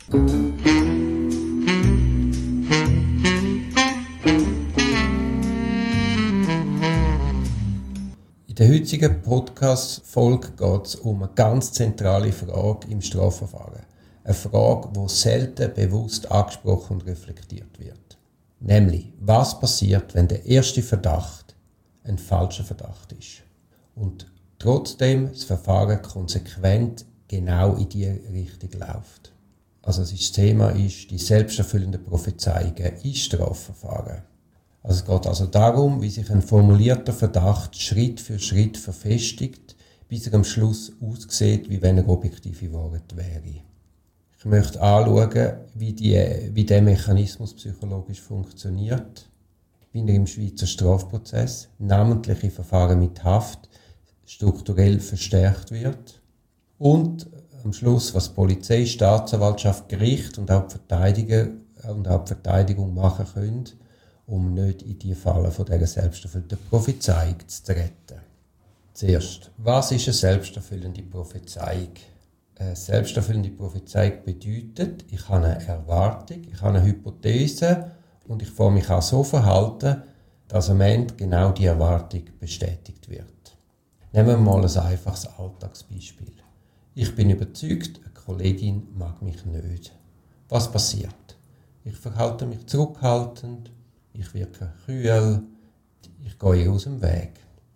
In der heutigen Podcast-Folge geht es um eine ganz zentrale Frage im Strafverfahren. Eine Frage, die selten bewusst angesprochen und reflektiert wird. Nämlich, was passiert, wenn der erste Verdacht ein falscher Verdacht ist und trotzdem das Verfahren konsequent genau in die Richtung läuft. Also das Thema ist die selbsterfüllenden Prophezeiungen in Strafverfahren. Also es geht also darum, wie sich ein formulierter Verdacht Schritt für Schritt verfestigt, bis er am Schluss aussieht, wie wenn er objektive Wahrheit wäre. Ich möchte anschauen, wie dieser Mechanismus psychologisch funktioniert, wie er im Schweizer Strafprozess, namentlich in Verfahren mit Haft, strukturell verstärkt wird und am Schluss, was Polizei, Staatsanwaltschaft, Gericht und auch die Verteidigung machen können, um nicht in die Falle von dieser selbsterfüllenden Prophezeiung zu treten. Zuerst, was ist eine selbsterfüllende Prophezeiung? Eine selbsterfüllende Prophezeiung bedeutet, ich habe eine Erwartung, ich habe eine Hypothese und ich kann mich auch so verhalten, dass am Ende genau die Erwartung bestätigt wird. Nehmen wir mal ein einfaches Alltagsbeispiel. Ich bin überzeugt, eine Kollegin mag mich nicht. Was passiert? Ich verhalte mich zurückhaltend, ich wirke kühl, ich gehe ihr aus dem Weg.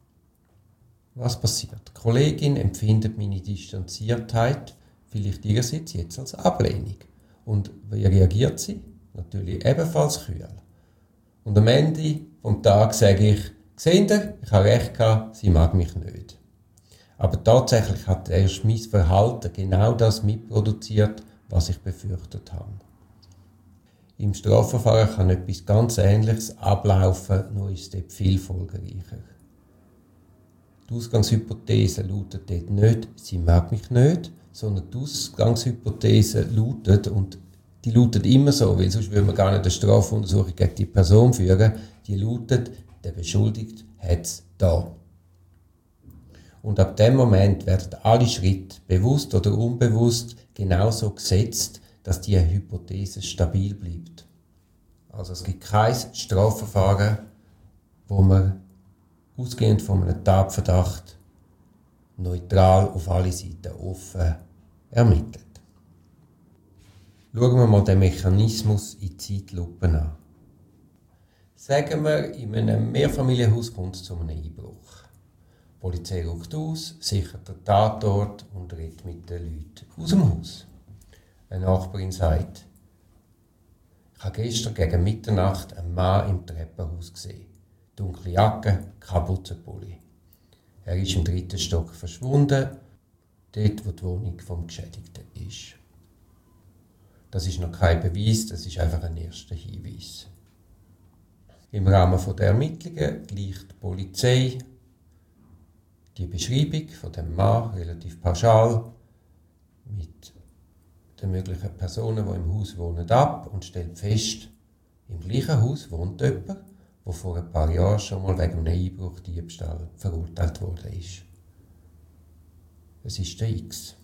Was passiert? Die Kollegin empfindet meine Distanziertheit vielleicht ihrerseits jetzt als Ablehnung. Und wie reagiert sie? Natürlich ebenfalls kühl. Und am Ende vom Tag sage ich, seht ihr, ich habe recht gehabt, sie mag mich nicht. Aber tatsächlich hat erst mein Verhalten genau das mitproduziert, was ich befürchtet habe. Im Strafverfahren kann etwas ganz Ähnliches ablaufen, nur ist es dort viel folgenreicher. Die Ausgangshypothese lautet dort nicht, sie mag mich nicht, sondern die Ausgangshypothese lautet, und die lautet immer so, weil sonst würde man gar nicht eine Strafuntersuchung gegen die Person führen, die lautet, der Beschuldigte hat es da. Und ab dem Moment werden alle Schritte, bewusst oder unbewusst, genauso gesetzt, dass die Hypothese stabil bleibt. Also es gibt kein Strafverfahren, wo man ausgehend von einem Tatverdacht neutral auf alle Seiten offen ermittelt. Schauen wir mal den Mechanismus in Zeitlupe an. Sagen wir, in einem Mehrfamilienhaus kommt es zu einem Einbruch. Die Polizei rückt aus, sichert den Tatort und redet mit den Leuten aus dem Haus. Eine Nachbarin sagt, ich habe gestern gegen Mitternacht einen Mann im Treppenhaus gesehen. Dunkle Jacke, Kapuzenpulli. Er ist im 3. Stock verschwunden, dort wo die Wohnung vom Geschädigten ist. Das ist noch kein Beweis, das ist einfach ein erster Hinweis. Im Rahmen der Ermittlungen gleicht die Polizei die Beschreibung von dem Mann relativ pauschal mit den möglichen Personen, die im Haus wohnen, ab und stellt fest, im gleichen Haus wohnt jemand, der vor ein paar Jahren schon mal wegen einem Einbruch, Diebstahl verurteilt worden ist. Es ist der X.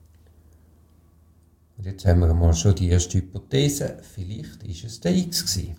Und jetzt haben wir mal schon die erste Hypothese, vielleicht ist es der X gewesen.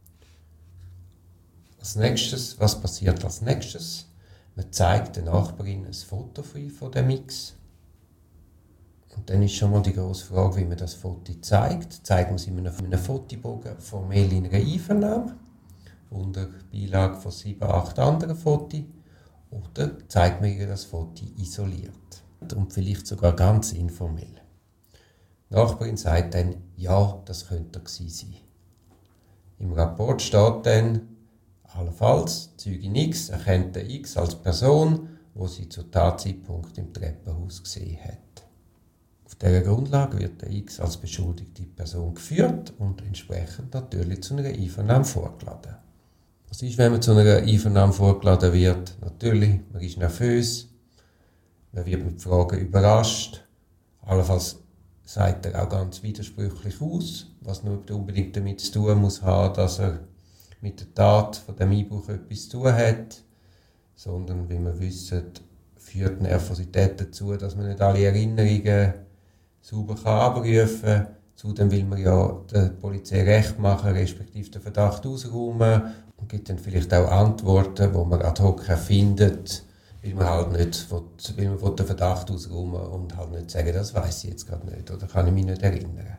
Als nächstes, was passiert als nächstes? Man zeigt der Nachbarin ein Foto von dem X. Und dann ist schon mal die grosse Frage, wie man das Foto zeigt. Zeigt man es in einem Fotobogen formell in einer Einvernahme, unter Beilage von 7, 8 anderen Fotos, oder zeigt man ihr das Foto isoliert und vielleicht sogar ganz informell. Die Nachbarin sagt dann, ja, das könnte er gewesen sein. Im Rapport steht dann, allenfalls, Zeugin X erkennt den X als Person, die sie zu Tatzeitpunkt im Treppenhaus gesehen hat. Auf dieser Grundlage wird der X als beschuldigte Person geführt und entsprechend natürlich zu einer Einvernahme vorgeladen. Was ist, wenn man zu einer Einvernahme vorgeladen wird? Natürlich, man ist nervös, man wird mit Fragen überrascht, allenfalls sagt er auch ganz widersprüchlich aus, was nicht unbedingt damit zu tun muss haben, dass er mit der Tat von dem Einbruch etwas zu tun hat, sondern, wie wir wissen, führt die Nervosität dazu, dass man nicht alle Erinnerungen sauber abrufen kann. Zudem will man ja der Polizei Recht machen, respektive den Verdacht ausräumen und gibt dann vielleicht auch Antworten, die man ad hoc findet, weil man halt nicht will, weil man den Verdacht ausräumen und halt nicht sagen, das weiss ich jetzt gerade nicht oder kann ich mich nicht erinnern.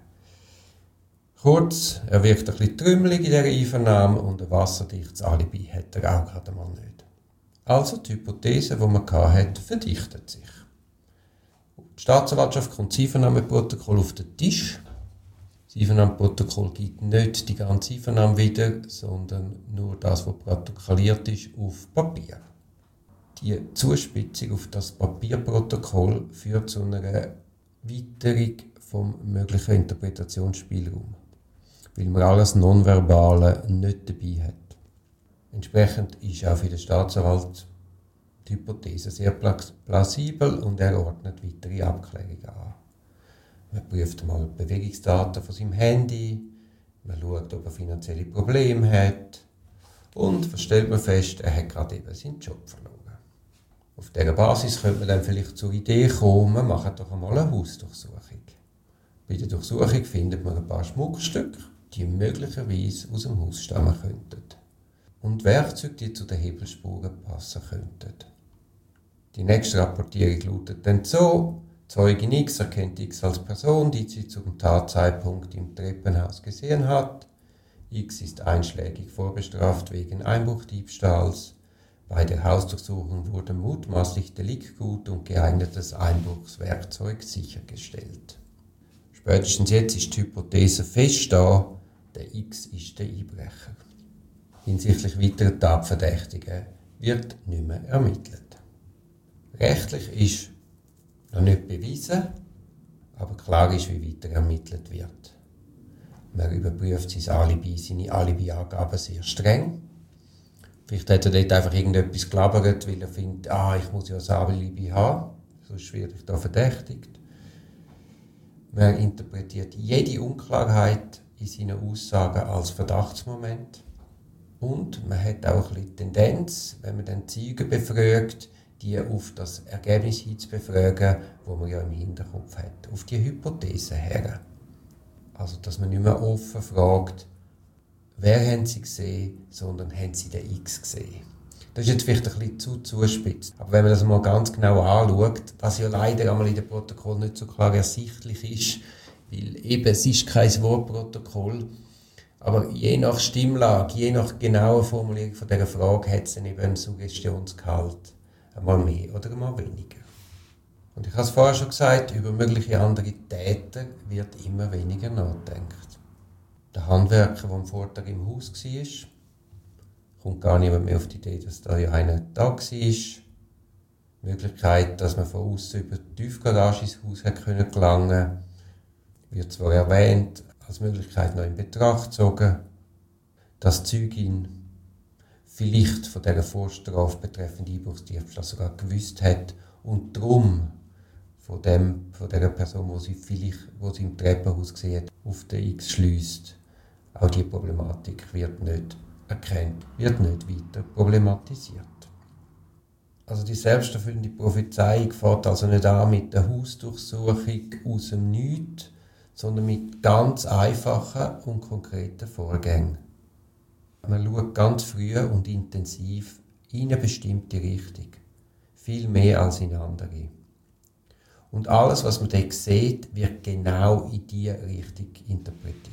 Kurz, er wirkt ein bisschen trümmelig in dieser Einvernahme und ein wasserdichtes Alibi hat er auch gerade mal nicht. Also die Hypothese, die man hatte, verdichtet sich. Die Staatsanwaltschaft kommt das Einvernahmeprotokoll auf den Tisch. Das Einvernahmeprotokoll gibt nicht die ganze Einvernahme wieder, sondern nur das, was protokolliert ist, auf Papier. Die Zuspitzung auf das Papierprotokoll führt zu einer Weiterung vom möglichen Interpretationsspielraum, weil man alles Nonverbale nicht dabei hat. Entsprechend ist auch für den Staatsanwalt die Hypothese sehr plausibel und er ordnet weitere Abklärungen an. Man prüft mal die Bewegungsdaten von seinem Handy, man schaut, ob er finanzielle Probleme hat und stellt man fest, er hat gerade eben seinen Job verloren. Auf dieser Basis könnte man dann vielleicht zur Idee kommen, wir machen doch einmal eine Hausdurchsuchung. Bei der Durchsuchung findet man ein paar Schmuckstücke, die möglicherweise aus dem Haus stammen könnten. Und Werkzeuge, die zu den Hebelspuren passen könnten. Die nächste Rapportierung lautet dann so: Zeugin X erkennt X als Person, die sie zum Tatzeitpunkt im Treppenhaus gesehen hat. X ist einschlägig vorbestraft wegen Einbruchdiebstahls. Bei der Hausdurchsuchung wurde mutmaßlich Deliktgut und geeignetes Einbruchswerkzeug sichergestellt. Spätestens jetzt ist die Hypothese fest da, der X ist der Einbrecher. Hinsichtlich weiterer Tatverdächtigen wird nicht mehr ermittelt. Rechtlich ist noch nicht bewiesen, aber klar ist, wie weiter ermittelt wird. Man überprüft seine Alibi-Angaben sehr streng. Vielleicht hat er dort einfach irgendetwas gelabert, weil er findet, ich muss ja ein Alibi haben, sonst werde ich da verdächtigt. Man interpretiert jede Unklarheit in seinen Aussagen als Verdachtsmoment. Und man hat auch ein bisschen Tendenz, wenn man dann Zeugen befragt, die auf das Ergebnis hin zu befragen, das man ja im Hinterkopf hat, auf die Hypothese her. Also, dass man nicht mehr offen fragt, wer haben sie gesehen, sondern haben sie den X gesehen. Das ist jetzt vielleicht ein bisschen zu zuspitzt. Aber wenn man das mal ganz genau anschaut, was ja leider einmal in dem Protokoll nicht so klar ersichtlich ist, weil eben es ist kein Wortprotokoll, aber je nach Stimmlage, je nach genauer Formulierung von dieser Frage hat es dann eben einen Suggestionsgehalt. Einmal mehr oder einmal weniger. Und ich habe es vorher schon gesagt, über mögliche andere Täter wird immer weniger nachgedacht. Der Handwerker, der am Vortag im Haus war, kommt gar niemand mehr auf die Idee, dass da ja einer da war. Die Möglichkeit, dass man von außen über die Tiefgarage ins Haus gelangen konnte, wird zwar erwähnt, als Möglichkeit noch in Betracht gezogen, dass die Zeugin vielleicht von dieser Vorstrafe betreffend Einbruchsdiebstahl sogar gewusst hat und darum von dieser Person, die sie im Treppenhaus gesehen hat, auf den X schliesst. Auch diese Problematik wird nicht erkannt, wird nicht weiter problematisiert. Also die selbsterfüllende Prophezeiung fängt also nicht an mit der Hausdurchsuchung aus dem Nichts, sondern mit ganz einfachen und konkreten Vorgängen. Man schaut ganz früh und intensiv in eine bestimmte Richtung, viel mehr als in andere. Und alles, was man dort sieht, wird genau in diese Richtung interpretiert.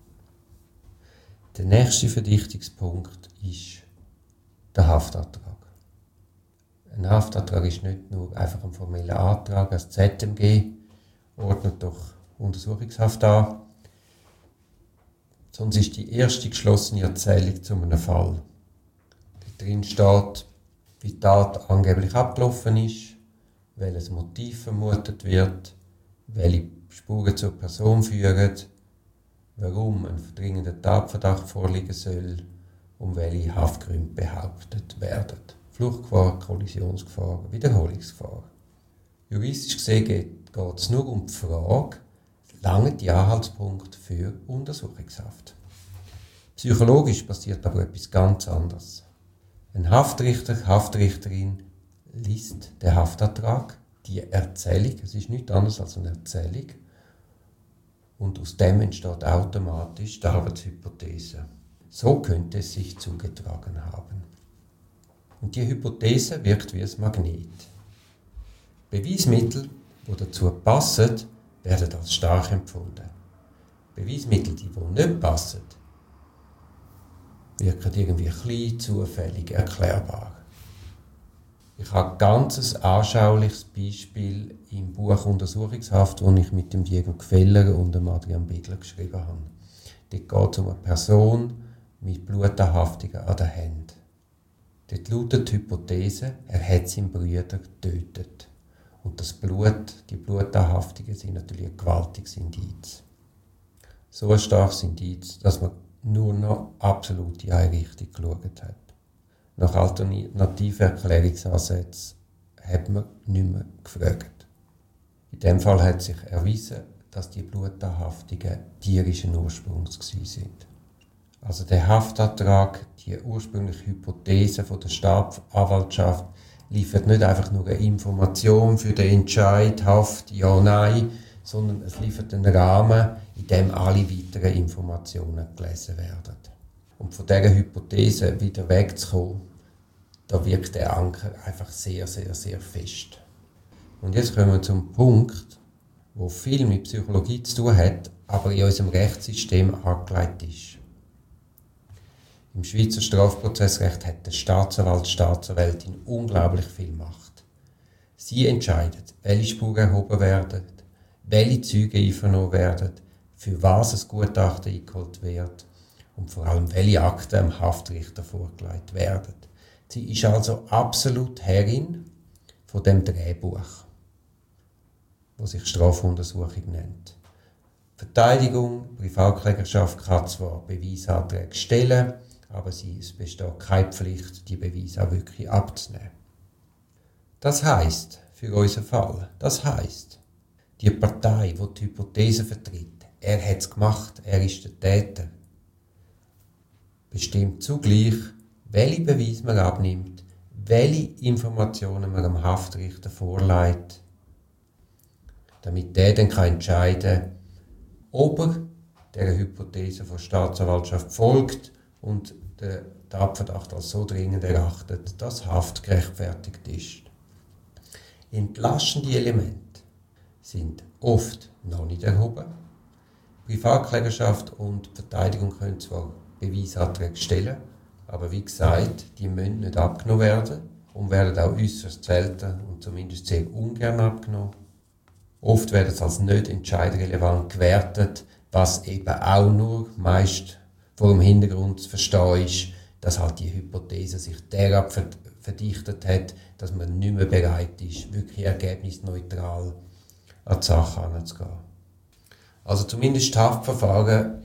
Der nächste Verdichtungspunkt ist der Haftantrag. Ein Haftantrag ist nicht nur einfach ein formeller Antrag, das ZMG ordnet doch Untersuchungshaft an, sondern es ist die erste geschlossene Erzählung zu einem Fall. Da drin steht, wie die Tat angeblich abgelaufen ist, welches Motiv vermutet wird, welche Spuren zur Person führen, warum ein dringender Tatverdacht vorliegen soll und welche Haftgründe behauptet werden. Fluchtgefahr, Kollisionsgefahr, Wiederholungsgefahr. Juristisch gesehen geht es nur um die Frage, lange die Anhaltspunkte für Untersuchungshaft. Psychologisch passiert aber etwas ganz anderes. Ein Haftrichter, Haftrichterin liest den Haftantrag, die Erzählung, es ist nichts anderes als eine Erzählung, und aus dem entsteht automatisch die Arbeitshypothese. So könnte es sich zugetragen haben. Und die Hypothese wirkt wie ein Magnet. Beweismittel, die dazu passen, werden als stark empfunden. Beweismittel, die nicht passen, wirken irgendwie klein, zufällig, erklärbar. Ich habe ein ganz anschauliches Beispiel im Buch Untersuchungshaft, das ich mit dem Diego Gfeller und dem Adrian Bigler geschrieben habe. Dort geht es um eine Person mit Blutanhaftungen an den Händen. Dort lautet die Hypothese, er hat seinen Bruder getötet. Und das Blut, die Blutanhaftungen sind natürlich ein gewaltiges Indiz. So ein starkes Indiz, dass man nur noch absolut in eine Richtung geschaut hat. Nach alternativen Erklärungsansätzen hat man nicht mehr gefragt. In diesem Fall hat sich erwiesen, dass die Blutanhaftungen tierischen Ursprungs sind. Also der Haftantrag, die ursprüngliche Hypothese von der Staatsanwaltschaft, liefert nicht einfach nur eine Information für den Entscheid, Haft, ja, nein, sondern es liefert einen Rahmen, in dem alle weiteren Informationen gelesen werden. Und von dieser Hypothese wieder wegzukommen, da wirkt der Anker einfach sehr, sehr, sehr fest. Und jetzt kommen wir zum Punkt, wo viel mit Psychologie zu tun hat, aber in unserem Rechtssystem angelegt ist. Im Schweizer Strafprozessrecht hat der Staatsanwalt, Staatsanwältin unglaublich viel Macht. Sie entscheiden, welche Spuren erhoben werden, welche Zeugen einvernommen werden, für was ein Gutachten eingeholt wird und vor allem, welche Akten dem Haftrichter vorgelegt werden. Sie ist also absolut Herrin von dem Drehbuch, das sich Strafuntersuchung nennt. Die Verteidigung, Privatklägerschaft kann zwar Beweisanträge stellen, aber es besteht keine Pflicht, die Beweise auch wirklich abzunehmen. Das heisst, für unseren Fall, die Partei, die die Hypothese vertritt, er hat es gemacht, er ist der Täter, bestimmt zugleich, welche Beweise man abnimmt, welche Informationen man dem Haftrichter vorlegt, damit der dann entscheiden kann, ob er der Hypothese von Staatsanwaltschaft folgt und der Tatverdacht als so dringend erachtet, dass Haft gerechtfertigt ist. Entlastende Elemente sind oft noch nicht erhoben. Privatklägerschaft und Verteidigung können zwar Beweisanträge stellen, aber wie gesagt, die müssen nicht abgenommen werden und werden auch äußerst selten und zumindest sehr ungern abgenommen. Oft werden sie als nicht entscheidrelevant gewertet, was eben auch nur meist vor dem Hintergrund zu verstehen ist, dass halt die Hypothese sich derart verdichtet hat, dass man nicht mehr bereit ist, wirklich ergebnisneutral an die Sache heranzugehen. Also zumindest die Haftverfahren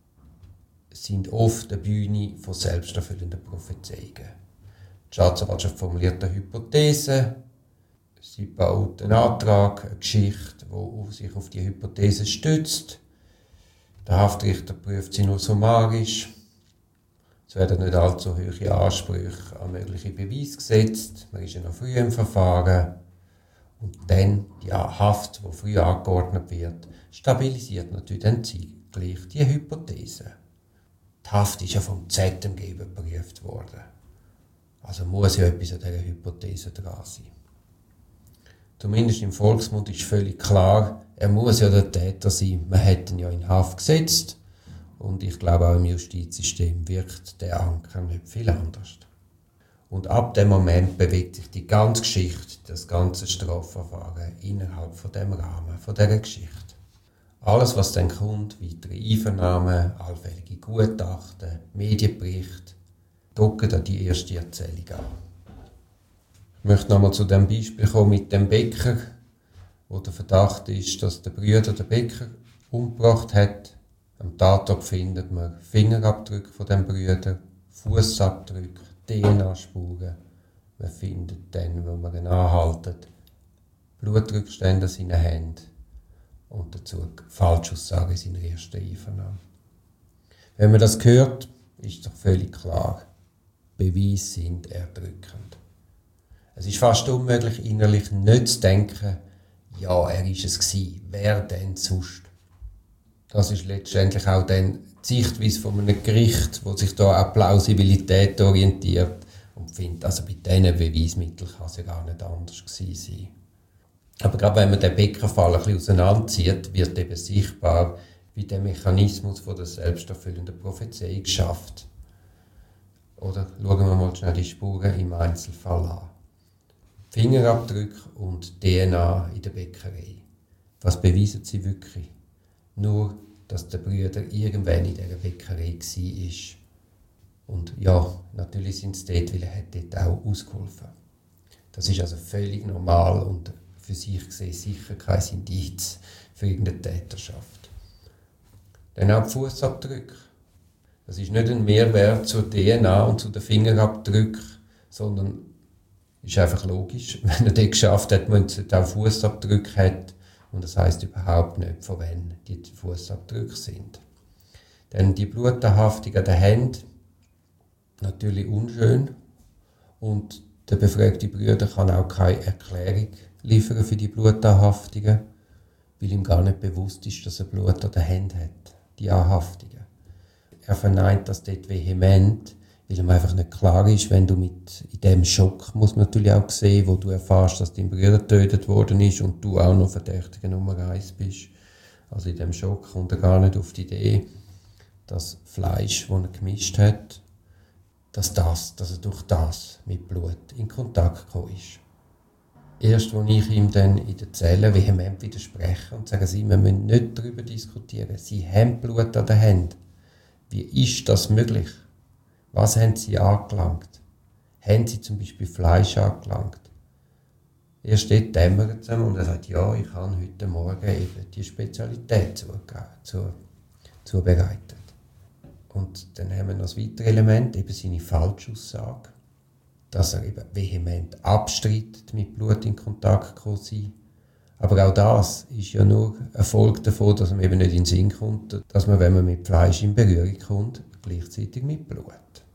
sind oft eine Bühne von selbsterfüllenden Prophezeiungen. Die Staatsanwaltschaft formuliert eine Hypothese, sie baut einen Antrag, eine Geschichte, die sich auf die Hypothese stützt. Der Haftrichter prüft sie nur summarisch. Es werden nicht allzu hohe Ansprüche an mögliche Beweise gesetzt. Man ist ja noch früh im Verfahren. Und dann die Haft, die früh angeordnet wird, stabilisiert natürlich dann zeitgleich die Hypothese. Die Haft ist ja vom ZMG überprüft worden. Also muss ja etwas an dieser Hypothese dran sein. Zumindest im Volksmund ist völlig klar, er muss ja der Täter sein. Man hat ihn ja in Haft gesetzt. Und ich glaube, auch im Justizsystem wirkt der Anker nicht viel anders. Und ab dem Moment bewegt sich die ganze Geschichte, das ganze Strafverfahren innerhalb von dem Rahmen, von dieser Geschichte. Alles, was dann kommt, weitere Einvernahmen, allfällige Gutachten, Medienberichte, docken an die erste Erzählung an. Ich möchte nochmal zu dem Beispiel kommen mit dem Bäcker, wo der Verdacht ist, dass der Bruder den Bäcker umgebracht hat. Am Tatort findet man Fingerabdrücke von dem Bruder, Fußabdrücke, DNA-Spuren. Man findet dann, wenn man ihn anhaltet, Blutrückstände in seinen Händen und dazu Falschaussagen in seiner ersten Einvernahme. Wenn man das hört, ist doch völlig klar, Beweise sind erdrückend. Es ist fast unmöglich, innerlich nicht zu denken, ja, er ist es gewesen, wer denn sonst? Das ist letztendlich auch dann die Sichtweise von einem Gericht, das sich da an Plausibilität orientiert und findet, also bei diesen Beweismitteln kann es ja gar nicht anders gewesen sein. Aber gerade wenn man den Bäckerfall ein bisschen auseinanderzieht, wird eben sichtbar, wie der Mechanismus von der selbsterfüllenden Prophezeiung schafft. Oder schauen wir mal schnell die Spuren im Einzelfall an. Fingerabdrücke und DNA in der Bäckerei. Was beweisen sie wirklich? Nur, dass der Brüder irgendwann in dieser Bäckerei war. Und ja, natürlich sind sie dort, weil er hat dort auch ausgeholfen. Das ist also völlig normal und für sich gesehen sicher kein Indiz für irgendeine Täterschaft. Dann auch die Fußabdrücke. Das ist nicht ein Mehrwert zur DNA und zu den Fingerabdrücken, sondern ist einfach logisch, wenn er das geschafft hat, man auch Fußabdrücke hat. Und das heisst überhaupt nicht, von wem die Fußabdrücke sind. Dann die Blutanhaftung an den Händen, natürlich unschön. Und der befragte Bruder kann auch keine Erklärung liefern für die Blutanhaftungen, weil ihm gar nicht bewusst ist, dass er Blut an den Händen hat, die Anhaftungen. Er verneint das dort vehement, weil ihm einfach nicht klar ist, wenn du in dem Schock, muss man natürlich auch sehen, wo du erfährst, dass dein Bruder getötet worden ist und du auch noch Verdächtiger Nummer 1 bist. Also in dem Schock kommt er gar nicht auf die Idee, dass Fleisch, das er gemischt hat, dass er durch das mit Blut in Kontakt gekommen ist. Erst als ich ihm dann in der Zelle vehement widerspreche und sage, wir müssen nicht darüber diskutieren, Sie haben Blut an den Händen. Wie ist das möglich? Was haben Sie angelangt? Haben Sie zum Beispiel Fleisch angelangt? Erst dort dämmert es ihm und er sagt, ja, ich habe heute Morgen eben die Spezialität zubereitet. Und dann haben wir noch das weitere Element, eben seine Falschaussage, dass er eben vehement abstreitet, mit Blut in Kontakt gekommen sein. Aber auch das ist ja nur eine Folge davon, dass man eben nicht in den Sinn kommt, dass man, wenn man mit Fleisch in Berührung kommt, gleichzeitig mit Blut.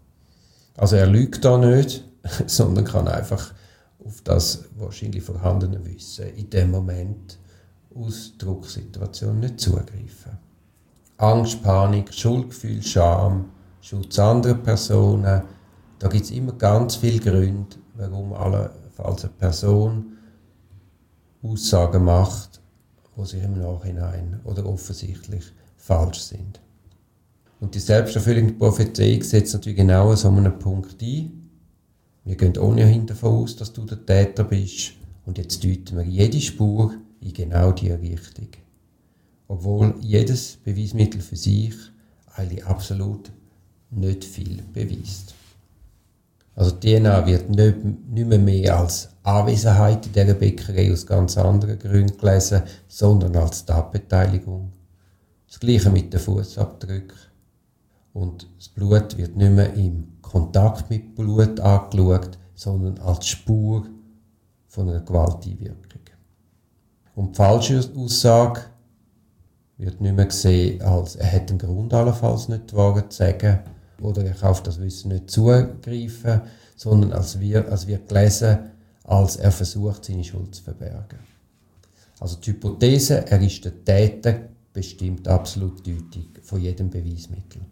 Also er lügt da nicht, sondern kann einfach auf das wahrscheinlich vorhandene Wissen in dem Moment aus Drucksituation nicht zugreifen. Angst, Panik, Schuldgefühl, Scham, Schutz anderer Personen, da gibt es immer ganz viele Gründe, warum allenfalls eine Person Aussagen macht, die sich im Nachhinein oder offensichtlich falsch sind. Und die selbsterfüllende Prophezeiung setzt natürlich genau an so einem Punkt ein. Wir gehen ohnehin davon aus, dass du der Täter bist und jetzt deuten wir jede Spur in genau diese Richtung. Obwohl jedes Beweismittel für sich eigentlich absolut nicht viel beweist. Also die DNA wird nicht mehr als Anwesenheit in dieser Bäckerei aus ganz anderen Gründen gelesen, sondern als Tatbeteiligung. Das Gleiche mit den Fußabdrücken. Und das Blut wird nicht mehr im Kontakt mit Blut angeschaut, sondern als Spur von einer Gewalteinwirkung. Und die falsche Aussage wird nicht mehr gesehen, als er hat einen Grund allenfalls nicht die Wahrheit zu sagen oder er kann auf das Wissen nicht zugreifen, sondern als wird gelesen, als er versucht, seine Schuld zu verbergen. Also die Hypothese, er ist der Täter, bestimmt absolut deutlich von jedem Beweismittel.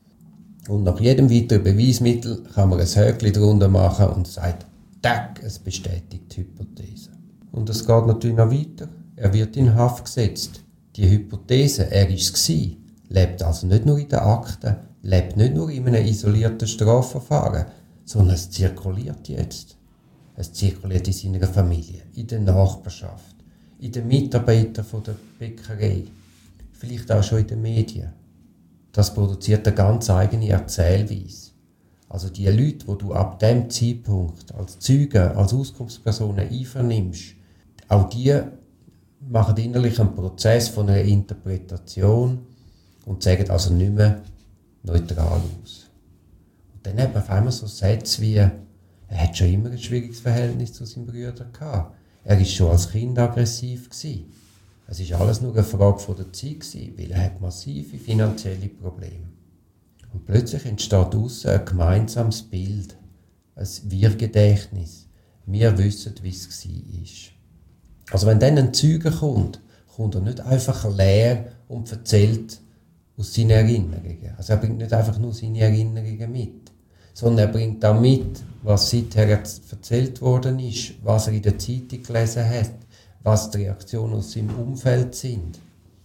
Und nach jedem weiteren Beweismittel kann man ein Häkchen drunter machen und sagt, tack, es bestätigt die Hypothese. Und es geht natürlich noch weiter. Er wird in Haft gesetzt. Die Hypothese, er war es, lebt also nicht nur in den Akten, lebt nicht nur in einem isolierten Strafverfahren, sondern es zirkuliert jetzt. Es zirkuliert in seiner Familie, in der Nachbarschaft, in den Mitarbeitern der Bäckerei, vielleicht auch schon in den Medien. Das produziert eine ganz eigene Erzählweise. Also die Leute, die du ab diesem Zeitpunkt als Zeugen, als Auskunftspersonen einvernimmst, auch die machen innerlich einen Prozess von einer Interpretation und sagen also nicht mehr neutral aus. Und dann hat man auf einmal so Sätze wie, er hat schon immer ein schwieriges Verhältnis zu seinen Brüdern gehabt. Er war schon als Kind aggressiv gewesen. Es war alles nur eine Frage von der Zeit gewesen, weil er hat massive finanzielle Probleme. Und plötzlich entsteht daraus ein gemeinsames Bild, ein Wir-Gedächtnis. Wir wissen, wie es war. Also wenn dann ein Zeuge kommt kommt er nicht einfach leer und erzählt aus seinen Erinnerungen. Also er bringt nicht einfach nur seine Erinnerungen mit, sondern er bringt auch mit, was seither erzählt worden ist, was er in der Zeitung gelesen hat, was die Reaktionen aus seinem Umfeld sind.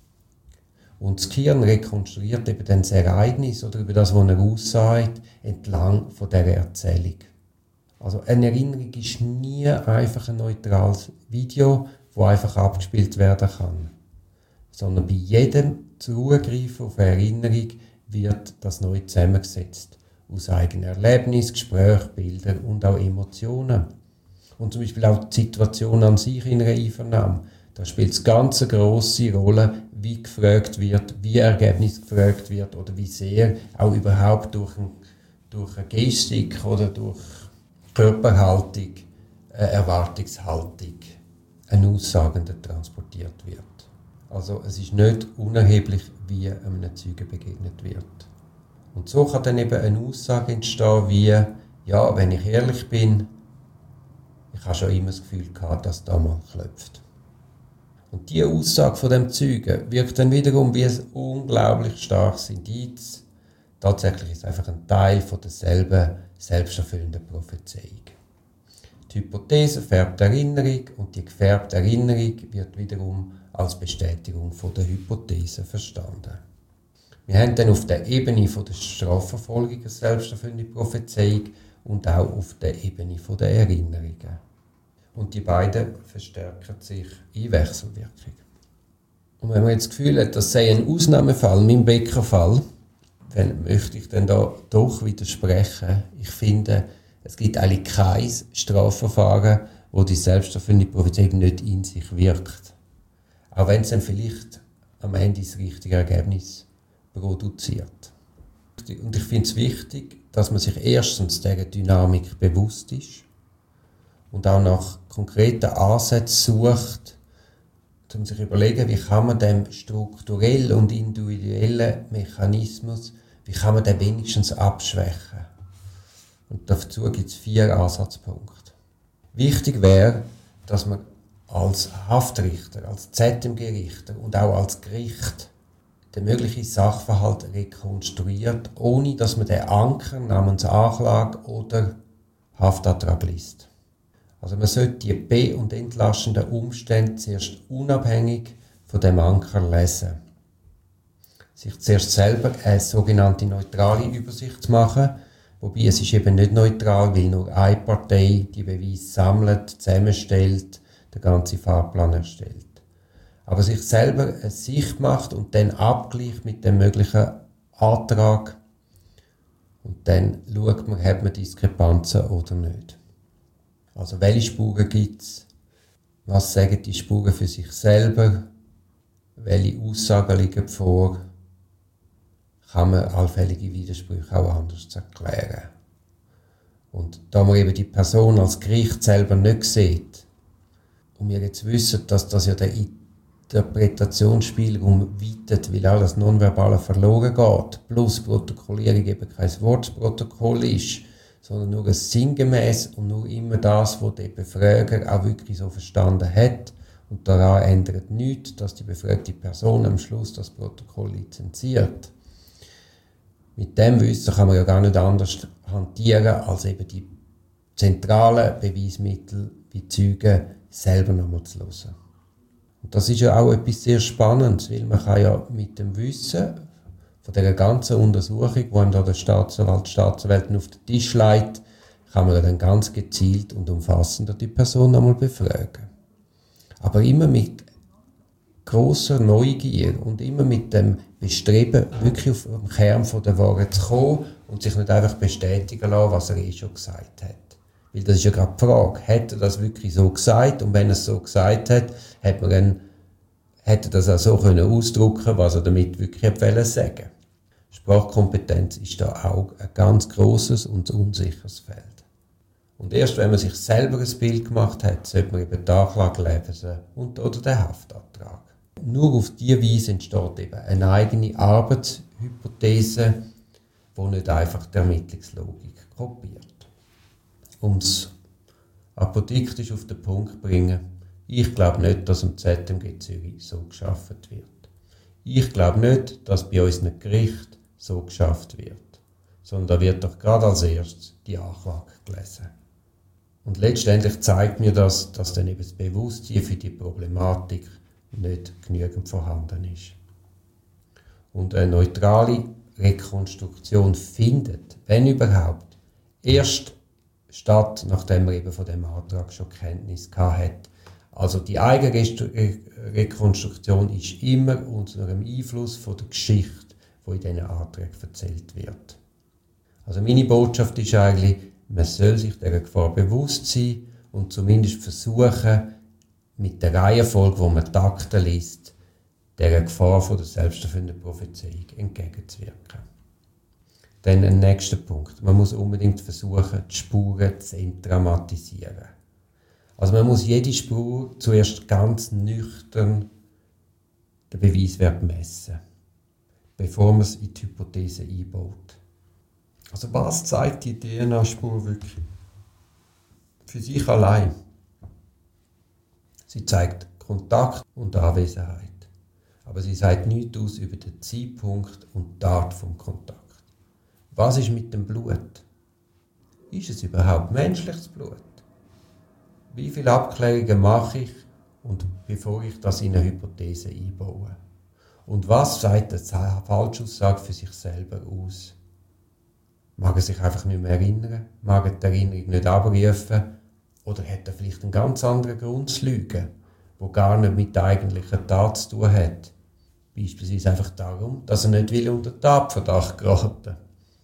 Und das Gehirn rekonstruiert eben dann das Ereignis oder über das, was er aussagt, entlang von dieser Erzählung. Also eine Erinnerung ist nie einfach ein neutrales Video, das einfach abgespielt werden kann. Sondern bei jedem Zugreifen auf eine Erinnerung wird das neu zusammengesetzt. Aus eigenen Erlebnissen, Gesprächen, Bildern und auch Emotionen. Und zum Beispiel auch die Situation an sich in einer Einvernahme. Da spielt es ganz eine grosse Rolle, wie gefragt wird, wie Ergebnis gefragt wird oder wie sehr auch überhaupt durch eine Gestik oder durch Körperhaltung, eine Erwartungshaltung, eine Aussage transportiert wird. Also es ist nicht unerheblich, wie einem Zeugen begegnet wird. Und so kann dann eben eine Aussage entstehen wie, ja, wenn ich ehrlich bin, ich habe schon immer das Gefühl gehabt, dass da mal klopft. Und diese Aussage von dem Zeugen wirkt dann wiederum wie ein unglaublich starkes Indiz. Tatsächlich ist es einfach ein Teil von derselben selbsterfüllenden Prophezeiung. Die Hypothese färbt Erinnerung und die gefärbte Erinnerung wird wiederum als Bestätigung von der Hypothese verstanden. Wir haben dann auf der Ebene von der Strafverfolgung eine selbsterfüllende Prophezeiung und auch auf der Ebene von der Erinnerungen. Und die beiden verstärken sich in Wechselwirkung. Und wenn man jetzt das Gefühl hat, das sei ein Ausnahmefall, mein Bäckerfall, dann möchte ich dann da doch widersprechen. Ich finde, es gibt eigentlich kein Strafverfahren, wo die selbsterfüllende Prophezeiung nicht in sich wirkt. Auch wenn es dann vielleicht am Ende das richtige Ergebnis produziert. Und ich finde es wichtig, dass man sich erstens dieser Dynamik bewusst ist und auch nach konkreten Ansätzen sucht, um sich zu überlegen, wie kann man dem strukturellen und individuellen Mechanismus, wie kann man den wenigstens abschwächen. Und dazu gibt es 4 Ansatzpunkte. Wichtig wäre, dass man als Haftrichter, als ZMG-Richter und auch als Gericht den möglichen Sachverhalt rekonstruiert, ohne dass man den Anker namens Anklage oder Haftantrag liest. Also man sollte die be- und entlastenden Umstände zuerst unabhängig von dem Anker lesen. Sich zuerst selber eine sogenannte neutrale Übersicht machen, wobei es ist eben nicht neutral, weil nur eine Partei die Beweise sammelt, zusammenstellt, den ganzen Fahrplan erstellt. Aber sich selber eine Sicht macht und dann abgleicht mit dem möglichen Antrag und dann schaut man, hat man Diskrepanzen oder nicht. Also welche Spuren gibt es? Was sagen die Spuren für sich selber? Welche Aussagen liegen vor? Kann man allfällige Widersprüche auch anders erklären? Und da man eben die Person als Gericht selber nicht sieht und wir jetzt wissen, dass das ja der Interpretationsspielraum weitet, weil auch das Nonverbale verloren geht, plus Protokollierung eben kein Wortprotokoll ist, sondern nur ein sinngemäß und nur immer das, was der Befrager auch wirklich so verstanden hat. Und daran ändert nichts, dass die befragte Person am Schluss das Protokoll lizenziert. Mit dem Wissen kann man ja gar nicht anders hantieren, als eben die zentralen Beweismittel wie Zeugen selber nochmal zu hören. Und das ist ja auch etwas sehr Spannendes, weil man kann ja mit dem Wissen von dieser ganzen Untersuchung, die einem da der Staatsanwältin auf den Tisch legt, kann man dann ganz gezielt und umfassender die Person nochmal befragen. Aber immer mit grosser Neugier und immer mit dem Bestreben, wirklich auf den Kern der Wahrheit zu kommen und sich nicht einfach bestätigen lassen, was er schon gesagt hat. Weil das ist ja gerade die Frage, hat er das wirklich so gesagt? Und wenn er es so gesagt hat, hätte er das auch so ausdrücken können, was er damit wirklich sagen wollte. Sprachkompetenz ist da auch ein ganz grosses und unsicheres Feld. Und erst wenn man sich selber ein Bild gemacht hat, sollte man eben die Anklage lesen oder den Haftantrag. Nur auf diese Weise entsteht eben eine eigene Arbeitshypothese, die nicht einfach die Ermittlungslogik kopiert. Um es apodiktisch auf den Punkt zu bringen, Ich glaube nicht, dass am ZMG Zürich so geschafft wird. Ich glaube nicht, dass bei unseren Gericht so geschafft wird. Sondern da wird doch gerade als erstes die Anklage gelesen. Und letztendlich zeigt mir das, dass dann eben das Bewusstsein für die Problematik nicht genügend vorhanden ist. Und eine neutrale Rekonstruktion findet, wenn überhaupt, erst statt, nachdem man eben von dem Antrag schon Kenntnis gehabt hat. Also die eigene Rekonstruktion ist immer unter dem Einfluss von der Geschichte, die in diesen Anträgen erzählt wird. Also meine Botschaft ist eigentlich, man soll sich dieser Gefahr bewusst sein und zumindest versuchen, mit der Reihenfolge, wo man die Akten liest, dieser Gefahr von der selbsterfüllenden Prophezeiung entgegenzuwirken. Dann ein nächster Punkt. Man muss unbedingt versuchen, die Spuren zu entdramatisieren. Also man muss jede Spur zuerst ganz nüchtern den Beweiswert messen, bevor man es in die Hypothese einbaut. Also was zeigt die DNA-Spur wirklich? Für sich allein. Sie zeigt Kontakt und Anwesenheit. Aber sie sagt nichts aus über den Zeitpunkt und die Art des Kontakts. Was ist mit dem Blut? Ist es überhaupt menschliches Blut? Wie viele Abklärungen mache ich, und bevor ich das in eine Hypothese einbaue? Und was sagt eine Falschaussage für sich selber aus? Mag er sich einfach nicht mehr erinnern? Mag er die Erinnerung nicht abrufen? Oder hat er vielleicht einen ganz anderen Grund zu lügen, der gar nicht mit der eigentlichen Tat zu tun hat? Beispielsweise einfach darum, dass er nicht will unter Tatverdacht geraten.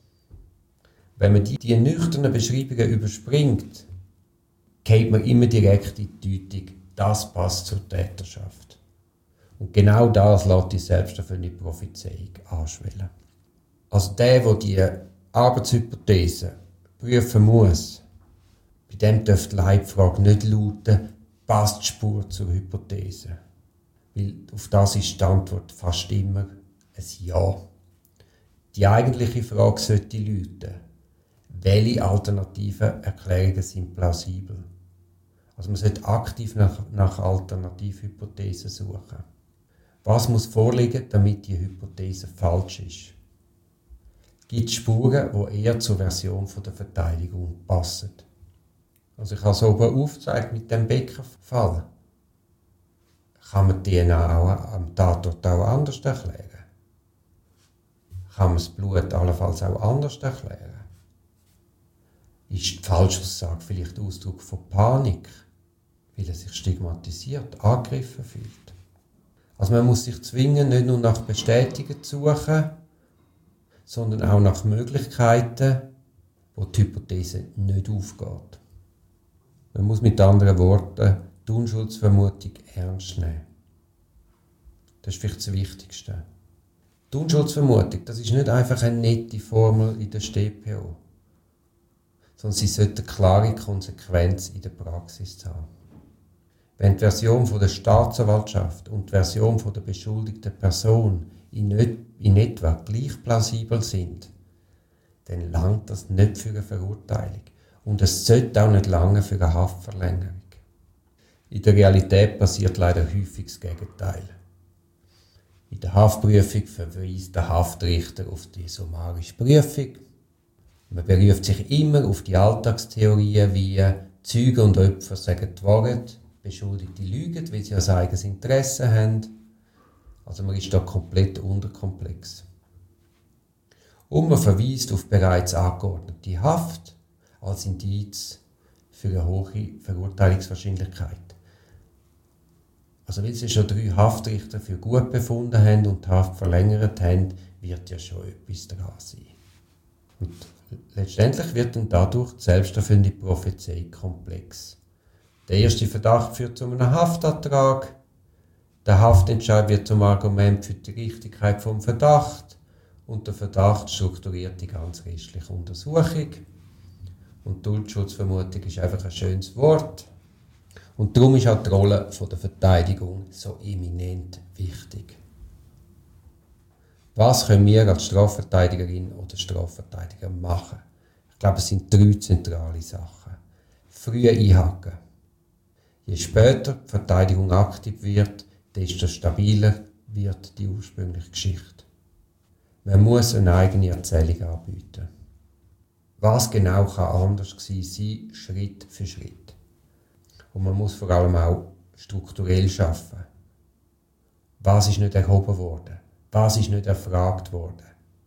Wenn man die nüchternen Beschreibungen überspringt, geht man immer direkt in die Deutung, das passt zur Täterschaft. Und genau das lässt die selbsterfüllende Prophezeiung anschwellen. Also der die Arbeitshypothese prüfen muss, bei dem darf die Leitfrage nicht lauten, passt die Spur zur Hypothese. Weil auf das ist die Antwort fast immer ein Ja. Die eigentliche Frage sollte lauten, welche alternativen Erklärungen sind plausibel? Also man sollte aktiv nach Alternativhypothesen suchen. Was muss vorliegen, damit die Hypothese falsch ist? Gibt es Spuren, die eher zur Version der Verteidigung passen? Also ich habe es oben aufgezeigt mit dem Beckerfall. Kann man die DNA auch am Tatort auch anders erklären? Kann man das Blut allenfalls auch anders erklären? Ist die Falschaussage vielleicht Ausdruck von Panik, weil er sich stigmatisiert, angegriffen fühlt? Also man muss sich zwingen, nicht nur nach Bestätigung zu suchen, sondern auch nach Möglichkeiten, wo die Hypothese nicht aufgeht. Man muss mit anderen Worten die Unschuldsvermutung ernst nehmen. Das ist vielleicht das Wichtigste. Die Unschuldsvermutung, das ist nicht einfach eine nette Formel in der StPO, sondern sie sollte eine klare Konsequenz in der Praxis haben. Wenn die Version von der Staatsanwaltschaft und die Version von der beschuldigten Person in etwa gleich plausibel sind, dann langt das nicht für eine Verurteilung. Und es sollte auch nicht lange für eine Haftverlängerung. In der Realität passiert leider häufig das Gegenteil. In der Haftprüfung verweist der Haftrichter auf die summarische Prüfung. Man beruft sich immer auf die Alltagstheorien wie Zeugen und Opfer sagen die Wahrheit, Beschuldigte lügen, weil sie ein eigenes Interesse haben. Also man ist da komplett unterkomplex. Und man verweist auf bereits angeordnete Haft als Indiz für eine hohe Verurteilungswahrscheinlichkeit. Also weil sie schon 3 Haftrichter für gut befunden haben und die Haft verlängert haben, wird ja schon etwas dran sein. Und letztendlich wird dann dadurch die selbsterfüllende Prophezeiung komplex. Der erste Verdacht führt zu einem Haftantrag. Der Haftentscheid wird zum Argument für die Richtigkeit vom Verdacht und der Verdacht strukturiert die ganz restliche Untersuchung. Und die Unschuldsvermutung ist einfach ein schönes Wort. Und darum ist auch die Rolle der Verteidigung so eminent wichtig. Was können wir als Strafverteidigerin oder Strafverteidiger machen? Ich glaube, es sind 3 zentrale Sachen. Früh einhaken. Je später die Verteidigung aktiv wird, desto stabiler wird die ursprüngliche Geschichte. Man muss eine eigene Erzählung anbieten. Was genau kann anders gewesen sein, Schritt für Schritt. Und man muss vor allem auch strukturell arbeiten. Was ist nicht erhoben worden? Was ist nicht erfragt worden?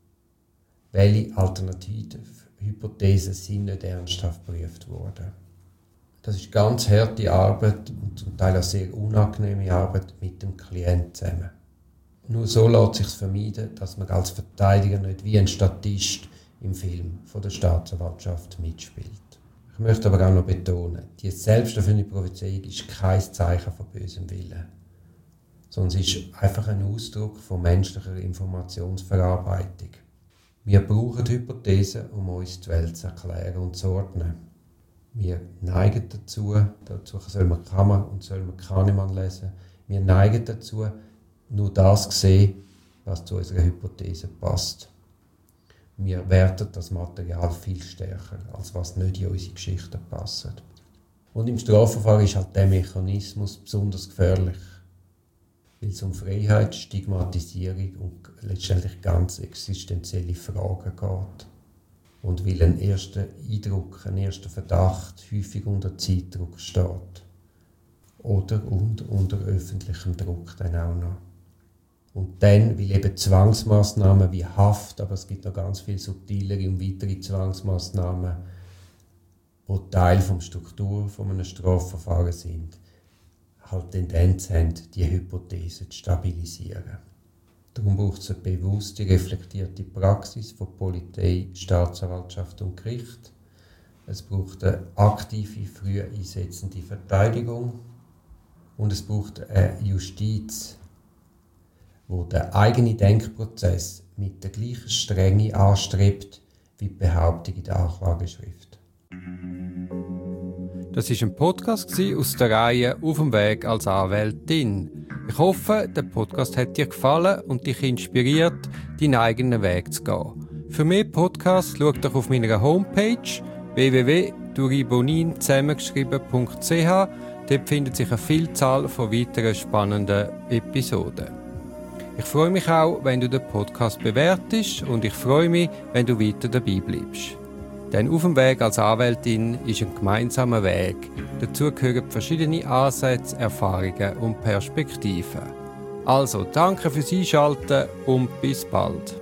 Welche alternativen Hypothesen sind nicht ernsthaft geprüft worden? Das ist ganz harte Arbeit und zum Teil auch sehr unangenehme Arbeit mit dem Klienten zusammen. Nur so lässt sich vermeiden, dass man als Verteidiger nicht wie ein Statist im Film von der Staatsanwaltschaft mitspielt. Ich möchte aber auch noch betonen, die selbsterfüllende Prophezeiung ist kein Zeichen von bösem Willen, sondern es ist einfach ein Ausdruck von menschlicher Informationsverarbeitung. Wir brauchen Hypothesen, um uns die Welt zu erklären und zu ordnen. Wir neigen dazu soll man Kammer und soll man Kahnemann lesen, wir neigen dazu, nur das zu sehen, was zu unserer Hypothese passt. Wir werten das Material viel stärker, als was nicht in unsere Geschichte passt. Und im Strafverfahren ist halt der Mechanismus besonders gefährlich, weil es um Freiheit, Stigmatisierung und letztendlich ganz existenzielle Fragen geht. Und weil ein erster Eindruck, ein erster Verdacht häufig unter Zeitdruck steht. Oder unter öffentlichem Druck dann auch noch. Und dann, weil eben Zwangsmaßnahmen wie Haft, aber es gibt noch ganz viel subtilere und weitere Zwangsmaßnahmen, die Teil der Struktur von einem Strafverfahren sind, halt Tendenz haben, die Hypothese zu stabilisieren. Darum braucht es eine bewusste, reflektierte Praxis von Polizei, Staatsanwaltschaft und Gericht. Es braucht eine aktive, früh einsetzende Verteidigung. Und es braucht eine Justiz, wo der eigene Denkprozess mit der gleichen Strenge anstrebt wie die Behauptung in der Anklageschrift. Das war ein Podcast aus der Reihe «Auf dem Weg als Anwältin». Ich hoffe, der Podcast hat dir gefallen und dich inspiriert, deinen eigenen Weg zu gehen. Für mehr Podcasts schau doch auf meiner Homepage www.duribonin zusammengeschrieben.ch. Dort findet sich eine Vielzahl von weiteren spannenden Episoden. Ich freue mich auch, wenn du den Podcast bewertest und ich freue mich, wenn du weiter dabei bleibst. Denn auf dem Weg als Anwältin ist ein gemeinsamer Weg. Dazu gehören verschiedene Ansätze, Erfahrungen und Perspektiven. Also, danke fürs Einschalten und bis bald.